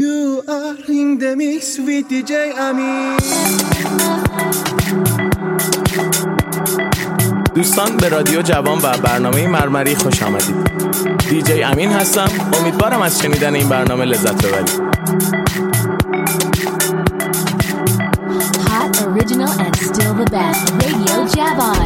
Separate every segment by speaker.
Speaker 1: You are in the mix with DJ امین.
Speaker 2: دوستان به رادیو جوان و برنامه مرمری خوش آمدید. دیجی امین هستم. امیدوارم از شنیدن این برنامه لذت ببرید.
Speaker 3: Hot, original and still the best. Radio Javon.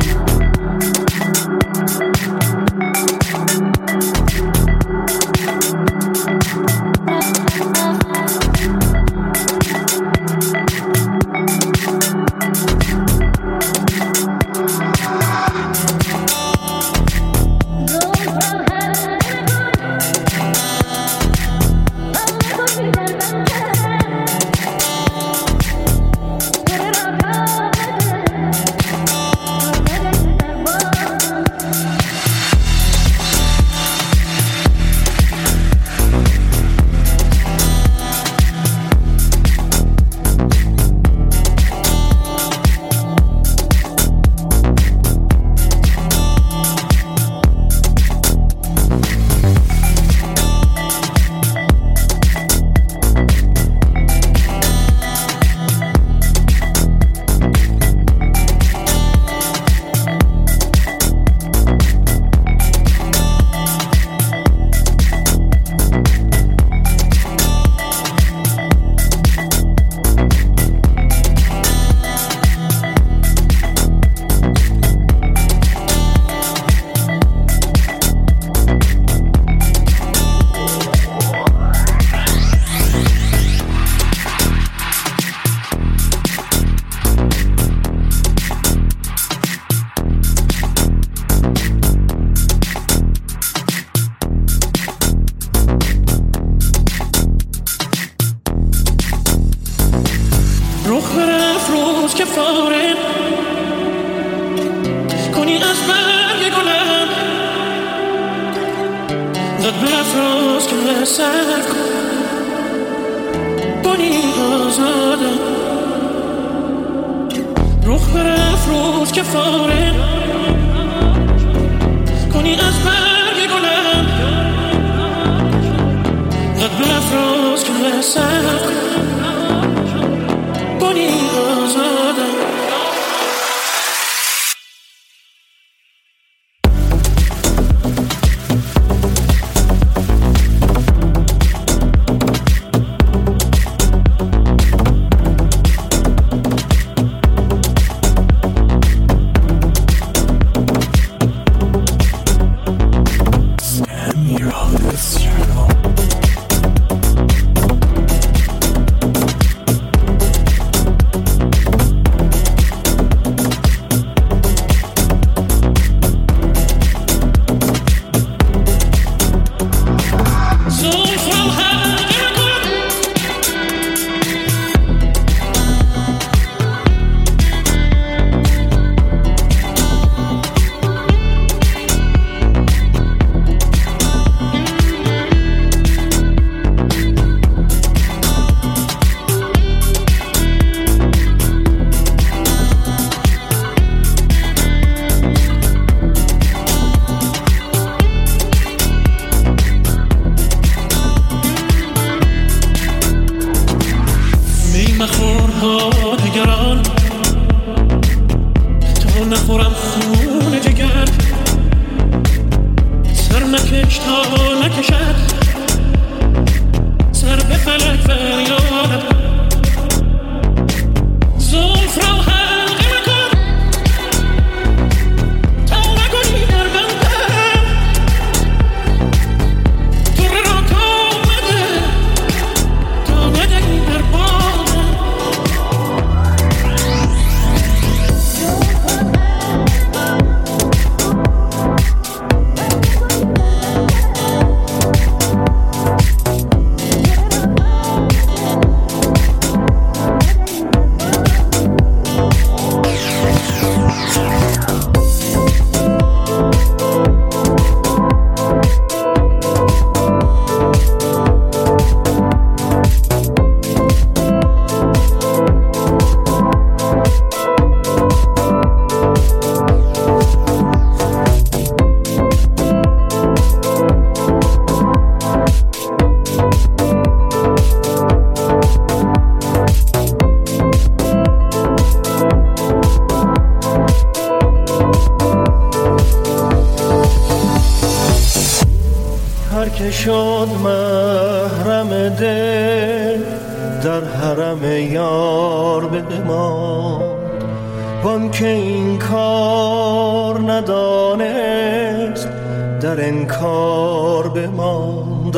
Speaker 1: شد محرم دل در حرم یار بماند وان که این کار ندانست در انکار بماند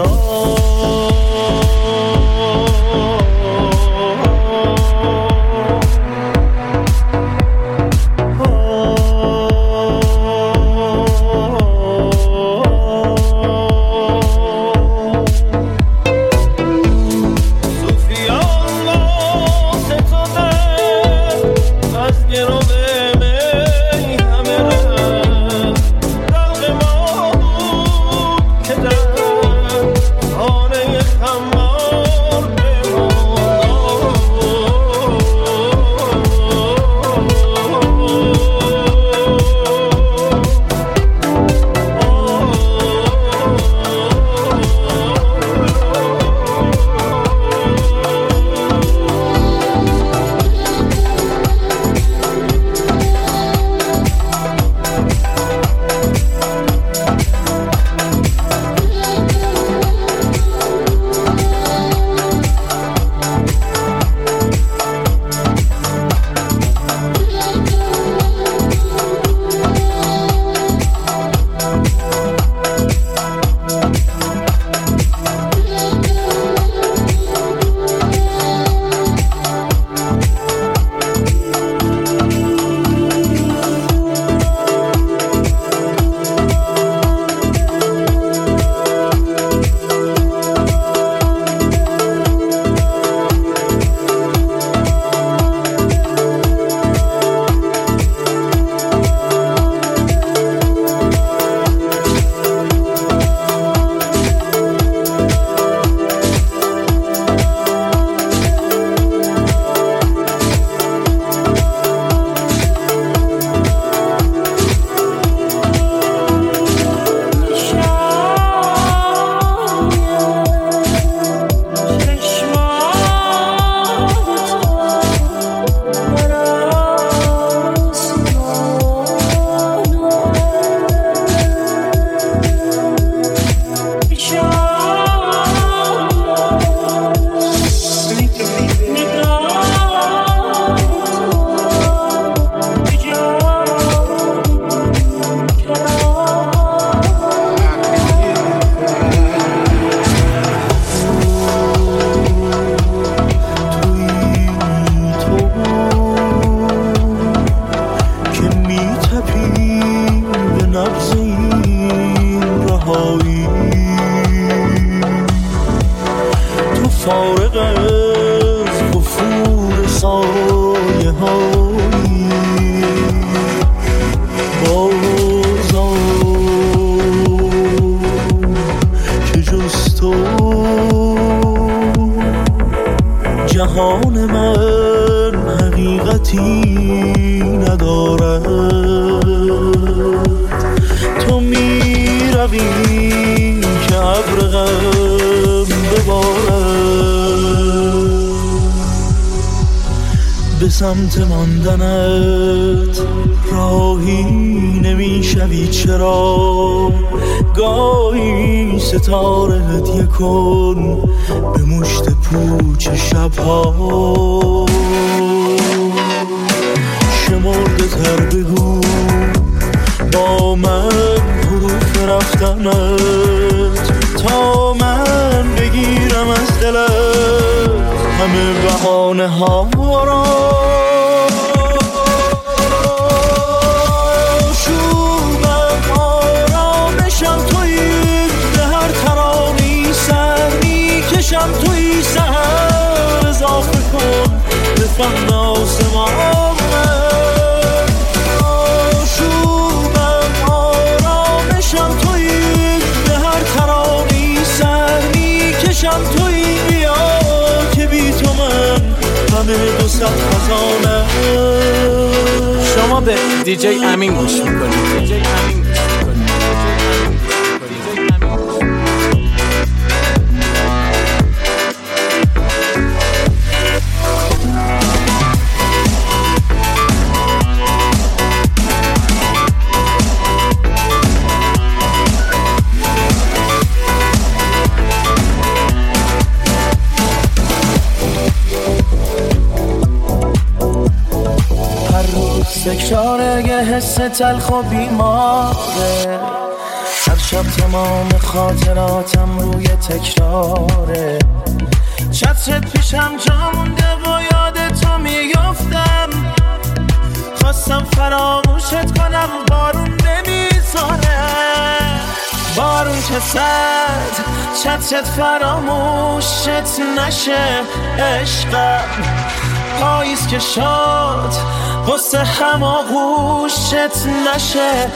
Speaker 4: جهان من حقیقتی ندارد تو می روی که ابر غم ببارد به سمت ماندنت راهی نمی شوی چرا گاهی ستاره هدیه کن به مشت پوچ شبها شمرده تر بگو با من حروف رفتنت تا من بگیرم از دلت همه بهانه ها را شم توی سهر اضافه کن به فهم آسمان آشوبم آرامشم توی به هر ترانی سر میکشم توی بیا که بی تو من همه دو صد خزانه.
Speaker 2: شما به دیجی امین گوش میکنید. دیجی امین
Speaker 4: اشاره حس تلخ و بیماره، هر شب تمام خاطراتم روی تکراره. چترت پیشم جا مونده و یاد تو میافتم، خواستم فراموشت کنم بارون نمیذاره. بارون که زد چترت فراموشت نشه عشقم، پاییز که شد غصه هماغوشت نشه.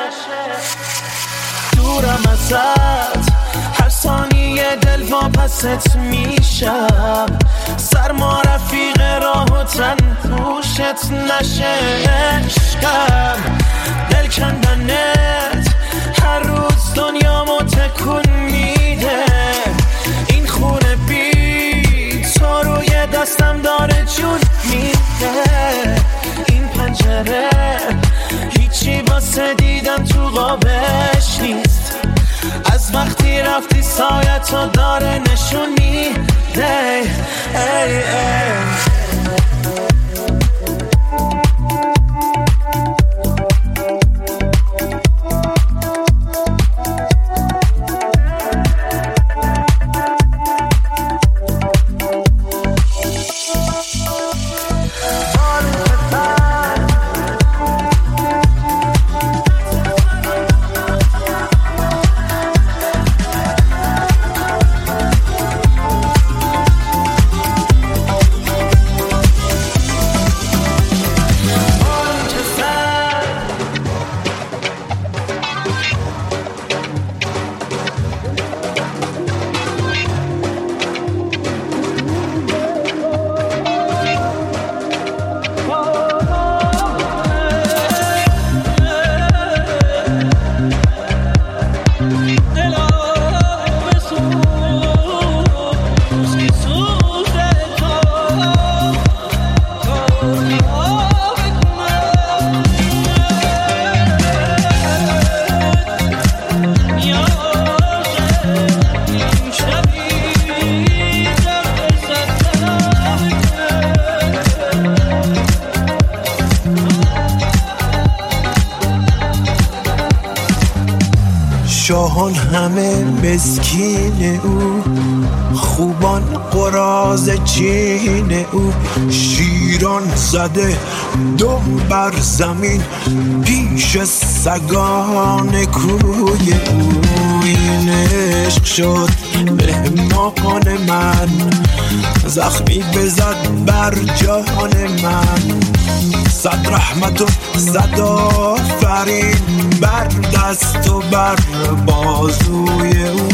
Speaker 4: دورم ازت هر ثانیه دل واپست میشم، سرما رفیق راه و تن پوشت نشه عشقم. دل کندنت هر روز دنیامو تکون میده، این خونه بی تو روی دستم داره جون میده. این پنجره هیچی واسه دیدن تو قابش نیست، از وقتی رفتی سایتو داره نشون میده. ای ای
Speaker 1: شاهان همه مسکین او، خوبان قراض چین او. شیران زده دم بر زمین پیش سگان کوی او. این عشق شد مهمان من، زخمی بزد بر جان من. صد رحمت و صد آفرین بر دست و بر بازوی او.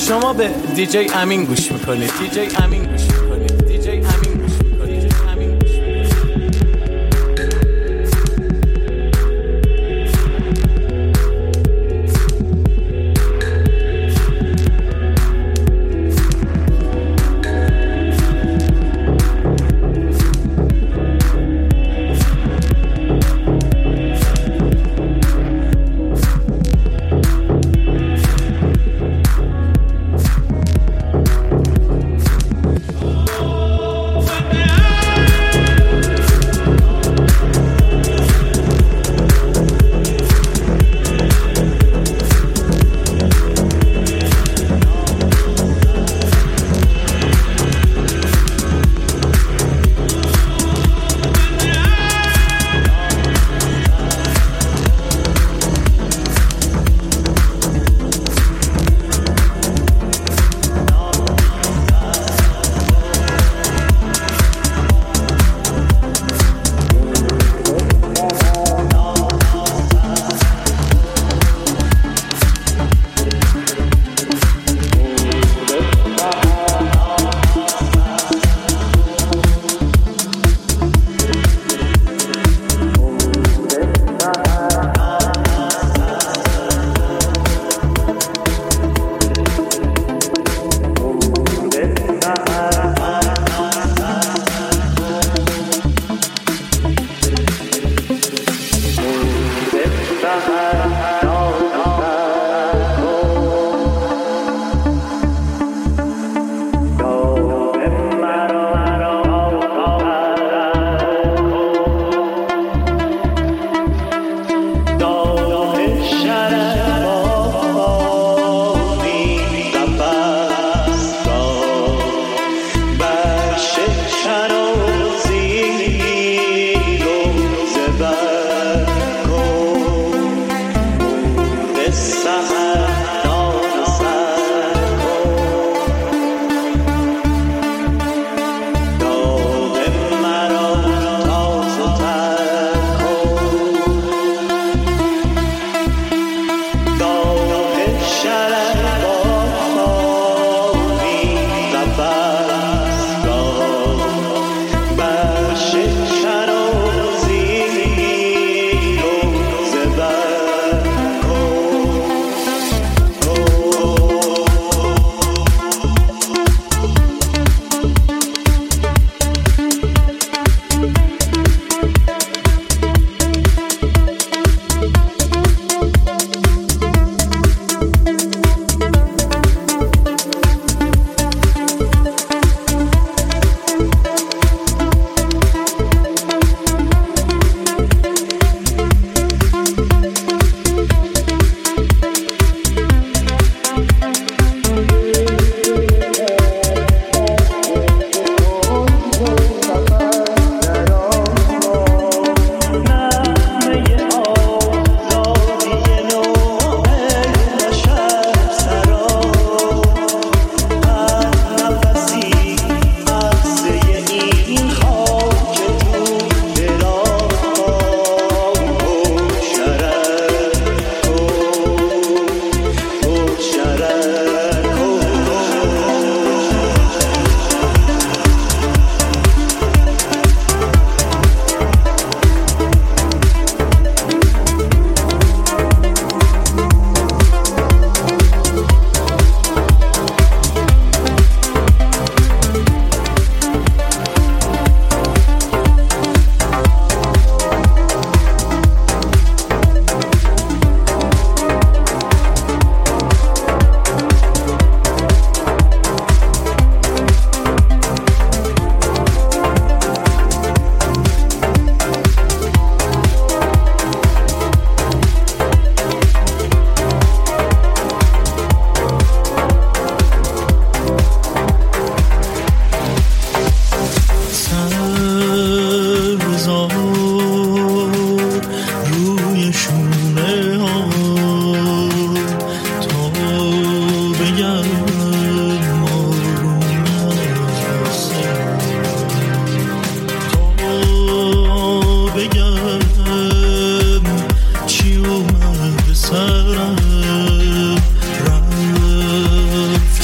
Speaker 2: شما به دیجی امین گوش میکنید. دیجی امین گوش میکنید. دیجی امین گوش میکنید.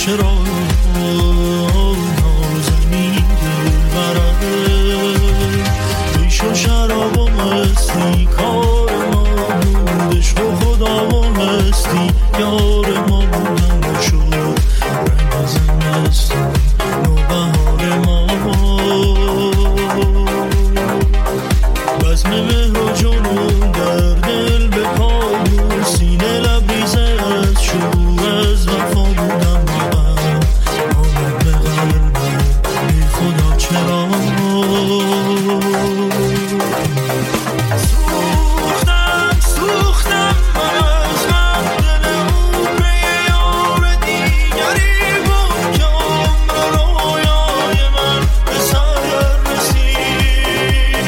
Speaker 5: چرا نازنی دلبره بیش و شراب و مستی کار ما بود عشق و خدا و مستی یار ما بودن شد رنگ زمستون نوبهار ما بزم مهر و جنون در دل به پامون سینه لبریزه از شروع از وفا بودم آمد به قلبم ای خدا چرا سوختم از من دل اون به یار دیگری بود که عمر رویای من به سر رسید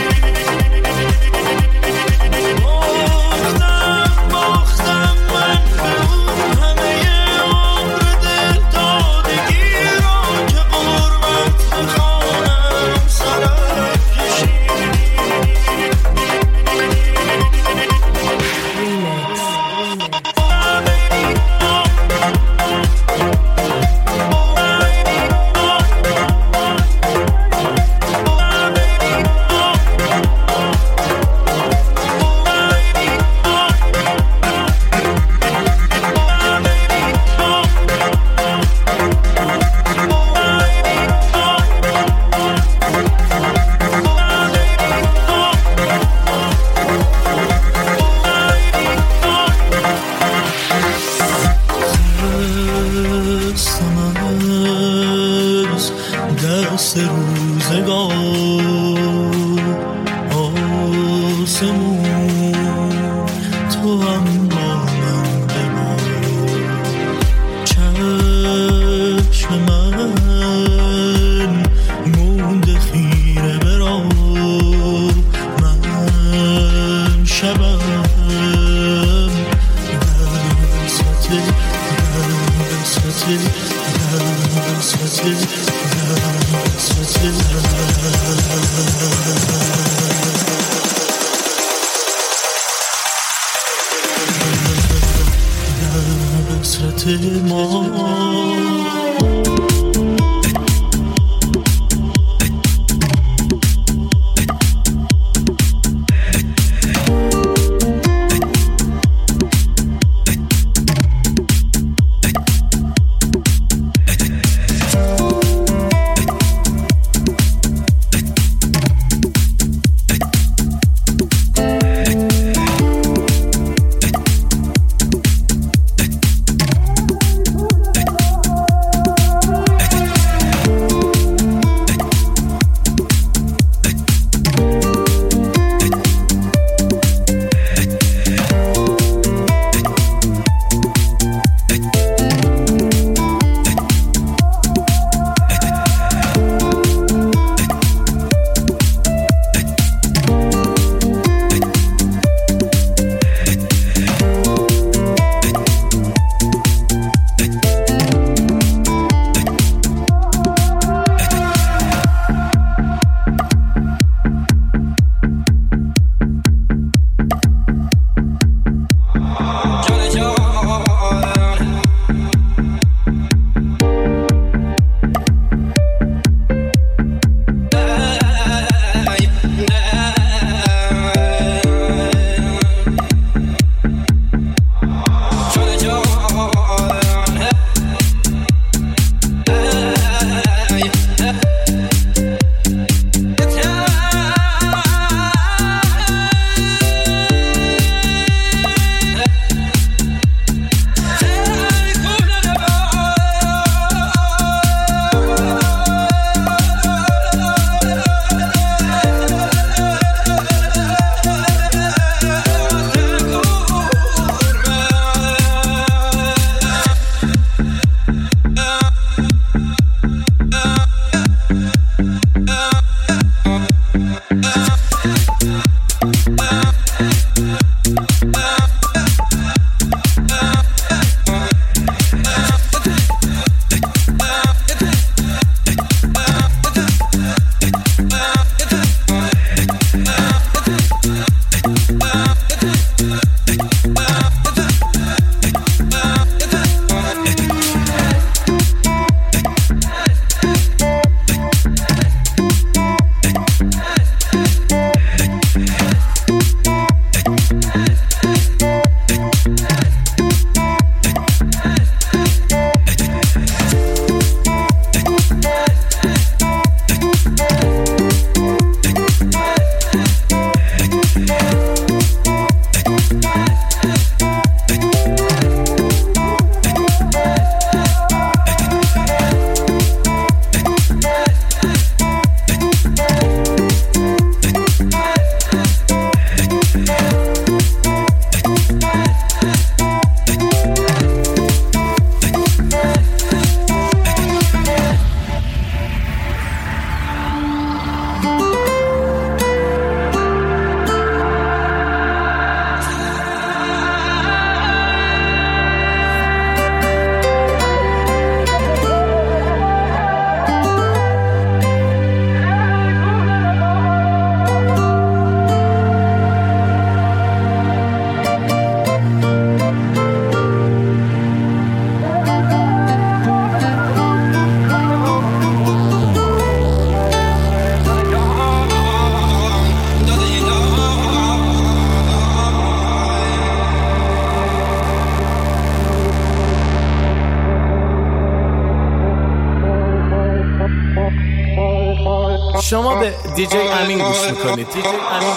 Speaker 5: باختم من به اون همه عمر دل دادگی را که قربت بخوانم سرم کشید دست روزگار آسمون تو هم با من ببار چشم من مونده خیره برا من شبم حسرت ما
Speaker 2: شما به دیجی امین گوش میکنید. دیجی امین.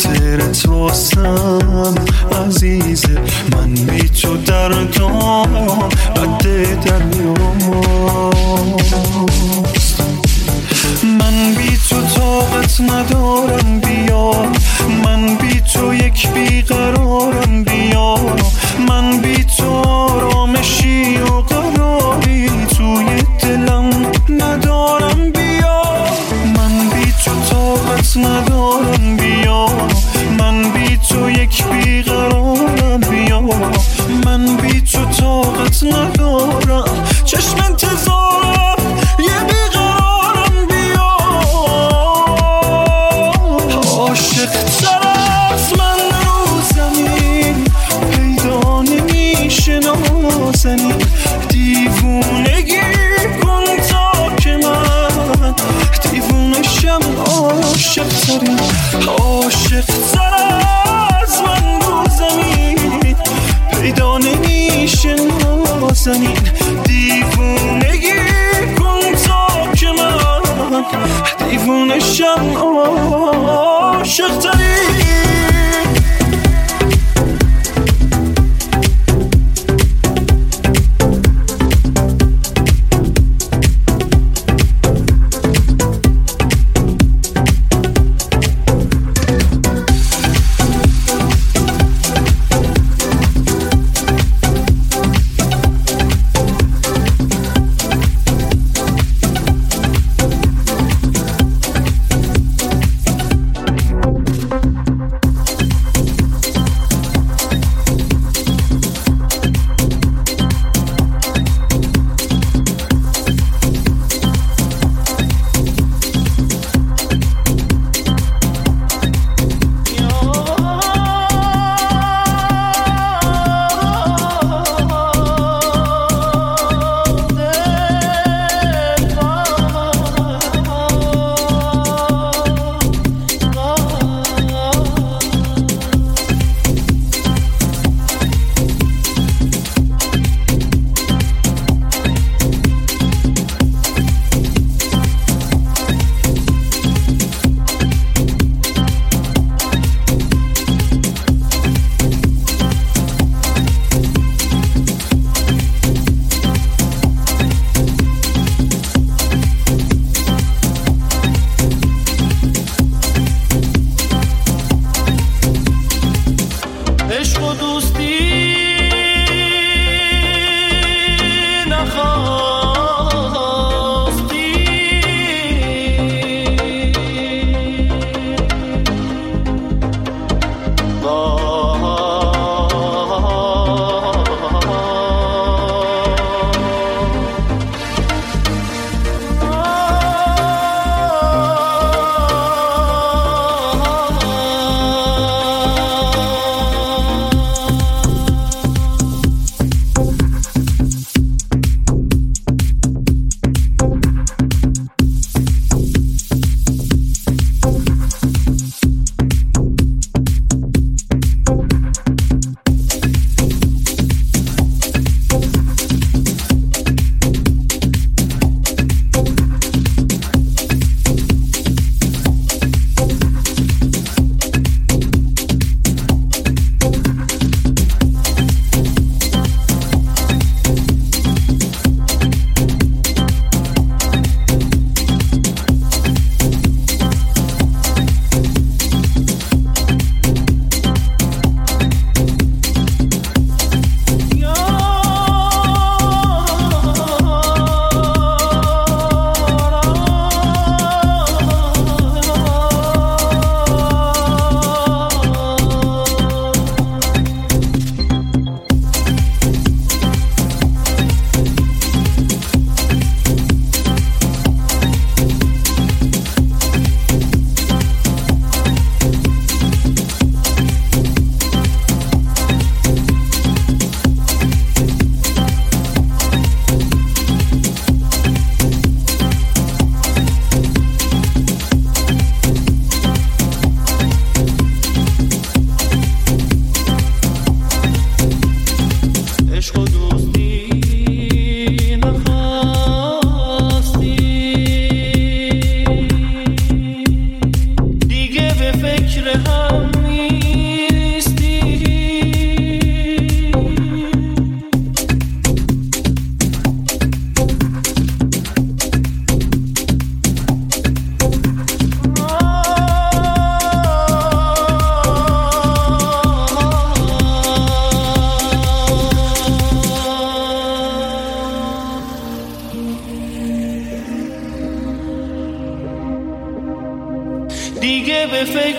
Speaker 5: خاطرت واسم عزیزه، من بی تو دردام رد دریاست. من بی تو طاقت ندارم بیا، من بی تو یک بیقرارم بیا، من بی تو آرامشی و قراری توی دلم ندارم بیا. من بی تو طاقت ندارم بیا، من بی تو یک بیقرارم بیا، من بی تو طاقت ندارم. چشم انتظارم یه بیقرارم بیا. عاشق تر از من رو زمین پیدا نمیشه نازنین، دیوونگی کن تا که من دیوونشم. عاشق ترین عاشق تر از من رو زمین پیدا نمیشه نازنین، دیوونگی کن تا که من دیوونشم. عاشق ترین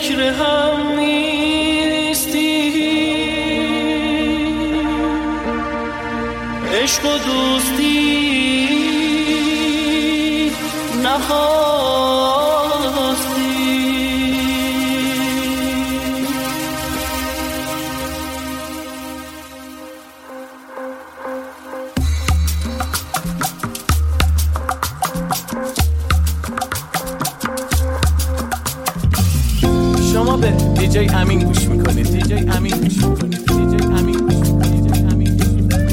Speaker 5: فکر هم نیستی، عشق و دوستی نخواستی.
Speaker 2: شما به دیجی امین گوش میکنید. دیجی امین گوش میکنید. دیجی امین گوش میکنید. دیجی امین گوش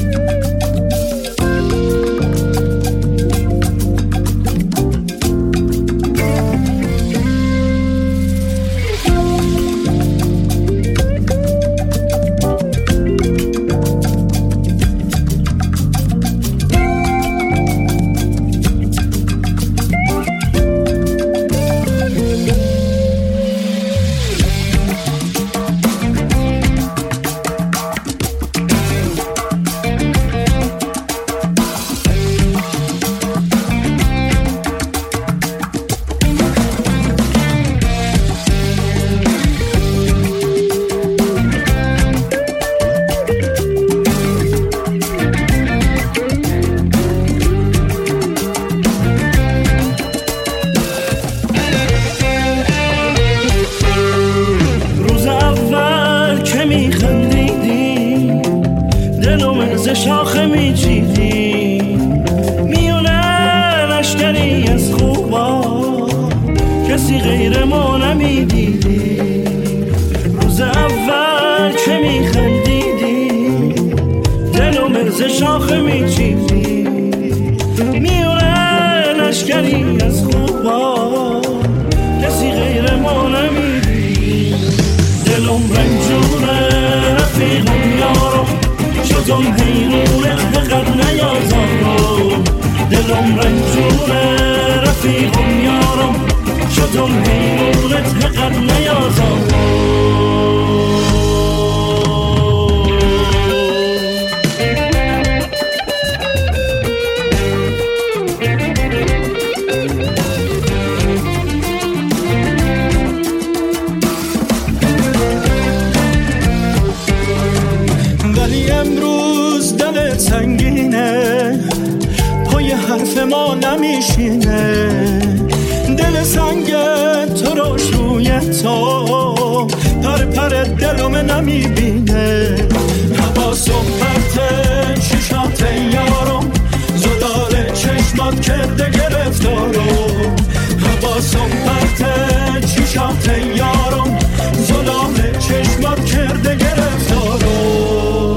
Speaker 5: شاخه میچیدی میونه لشکری از خوبا، کسی غیر ما نمیدیدی. روز اول که میخندیدی دل و مرز شاخه میچیدی میونه لشکری از خوبا، کسی غیر ما نمیدیدی. دلم رنجوره رفیقم یارم، شدم حیرونه حقیقت نیازارم. دلم رنجونه رفیقم یارم، شدم حیرونه حقیقت نیازارم.
Speaker 1: ولی امروز دلت سنگینه، پای حرف ما نمیشینه. دل سنگ تو روش روی تو پر پر دلم نمیبینه. حواسم پرته چشات یارم، زلال چشمات کرده گرفتارم. حواسم پرته چشات یارم، زلال چشمات کرده گرفتارم.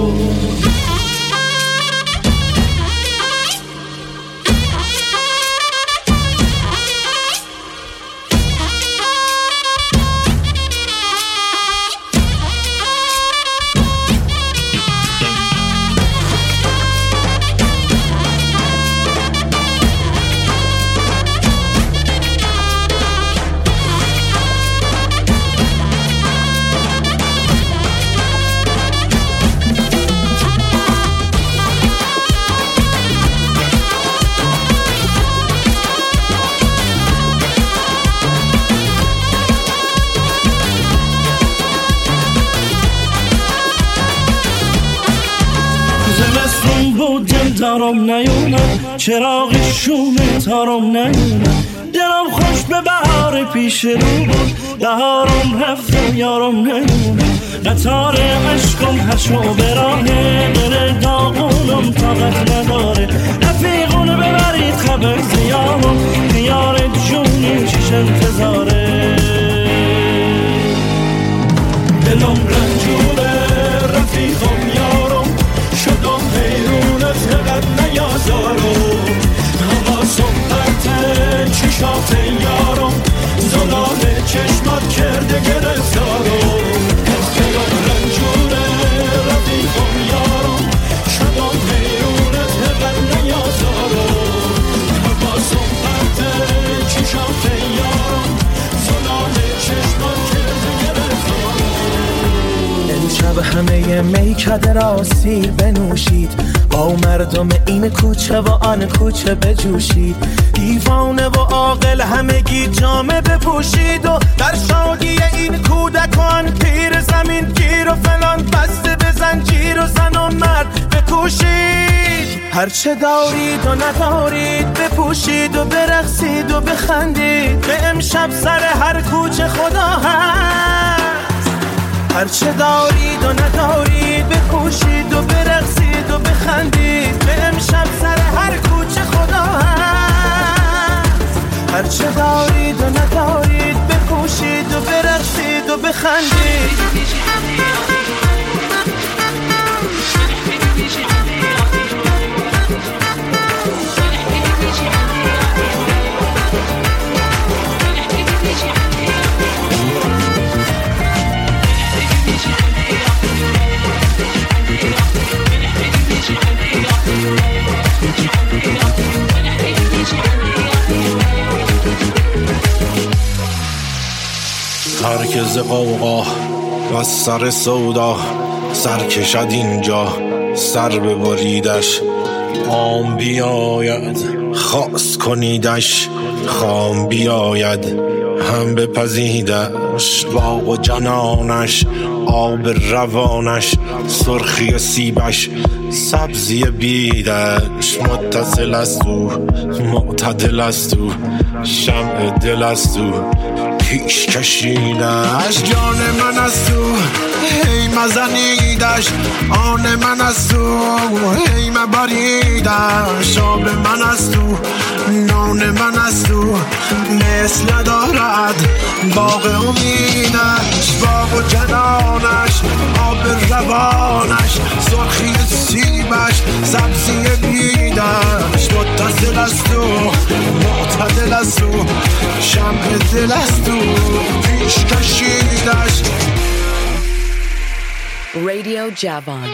Speaker 5: دارم نیونه چراغ شونه تارم نیونه. دلم خوش به بهار پیش رو بود، بهارم رفت یارم نیونه. قطار عشقم هشو برانه، دل داغونم طاقت نداره. رفیقونه ببرید خبر زیارم، یار جونی چیش انتظاره.
Speaker 1: دلم رنجوره رفیقم یارم، شدم حیرونت حقیقت نیازارم. حواسم پرته چشات یارم، زلال چشمات کرده گرفتارم. دلم رنجوره رفیقم یارم، شدم حیرونت حقیقت نیازارم. حواسم پرته چشات یارم، زلال چشمات کرده گرفتارم. امشب
Speaker 4: آب همه میکده را سیر بنوشید، با مردم این کوچه و آن کوچه بجوشید، دیوانه و عاقل همگی جامه بپوشید و در شادی این کودکان پیر زمین گیر و فلان بسته به زنجیر و زن و مرد بکوشید. هرچه دارید و ندارید بپوشید و برقصید و بخندید، به امشب سر هر کوچه خدا هست. هرچه دارید و ندارید بپوشید و برقصید و بخندید، به امشب سر هر کوچه خدا هست. هرچه دارید و ندارید بپوشید و برقصید و بخندید.
Speaker 6: هرکز قوقا و سر سودا سر کشد اینجا، سر ببریدش عام بیاید، خاص کنیدش خام بیاید، هم بپزیدش باغ و جنانش، آب روانش، سرخی سیبش، سبزی بیدش، متصل است او معتدل است او، شمع دل است او پیش کشیدش، جان من است او هی مزنیدش، آن من است او هی مبریدش، آب من است او نان من است او، مثل ندارد باغ امیدش، باغ و جنانش، آب روانش، سرخی سیبش، سبزی بیدش، متصل است او معتدل است او، شمع دل است او پیش کشیدش.
Speaker 7: Radio Javon.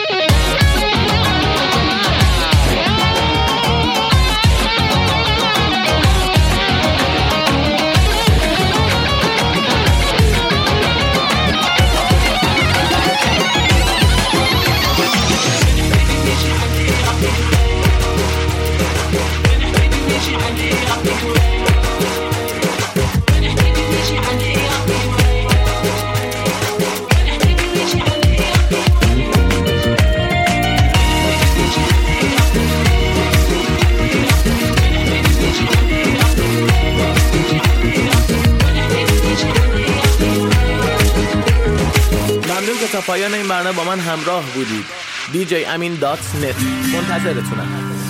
Speaker 2: تا پایان این برنامه با من همراه بودید. DJamin.net منتظرتونم.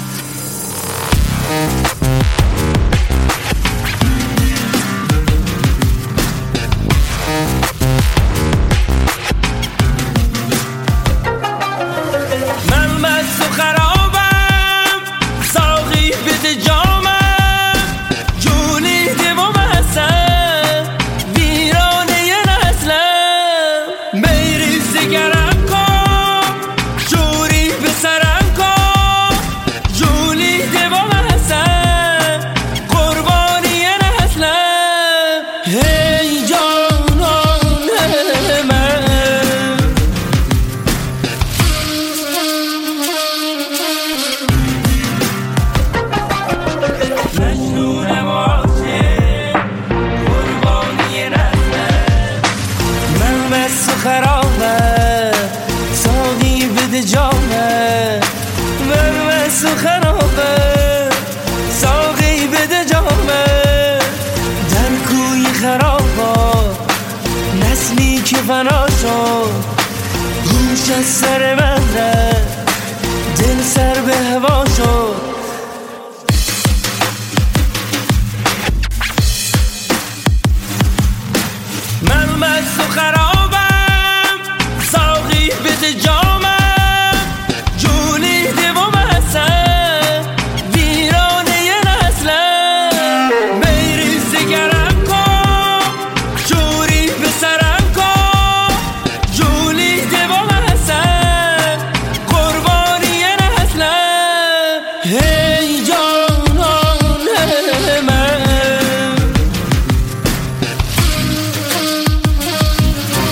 Speaker 4: من مست و خرابم، ساقی بده جامم، جونی دوام هستم، ویرانه نسلم، میریز گرم کن، جوری به سرم کن، جونی دوام هستم، قربانی نسلم، هی جانان من. مجنونم عاشق، قربانی نسلم، من مست و خرابم، ساقی بده جامم، من مست و خرابم، ساقی بده جامم، در کوی خرابات نسلی که فنا شد، هوش از سر من رفت، دل سر به هوا شد. من مست و خرابم، ساقی بده جامم، جونی دوام هستم، ویرانه نسلم، میریز گرم کن، جوری به سرم کن، جونی دوام هستم، قربانی نسلم، هی جانان من.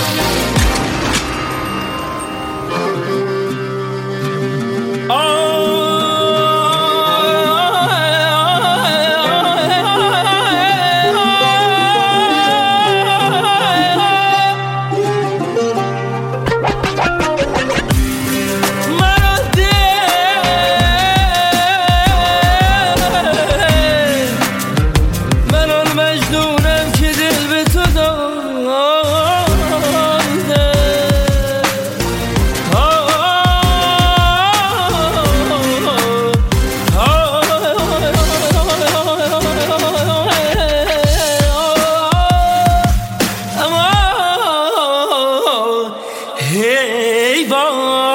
Speaker 4: هی وای